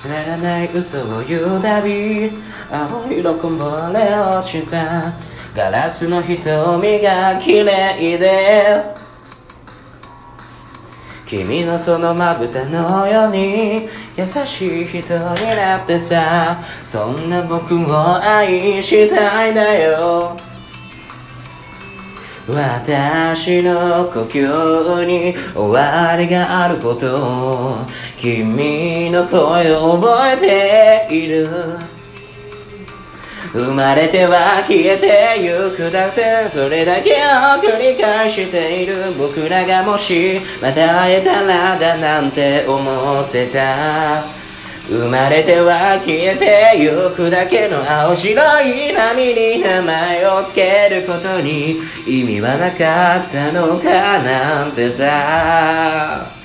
ならない嘘を言うたび青色こぼれ落ちたガラスの瞳が綺麗で君のそのまぶたのように優しい人になってさそんな僕を愛したいんだよ私の呼吸に終わりがあること君の声を覚えている生まれては消えてゆくだってそれだけを繰り返している僕らがもしまた会えたらだなんて思ってた生まれては消えてゆくだけの青白い波に名前をつけることに意味はなかったのかなんてさ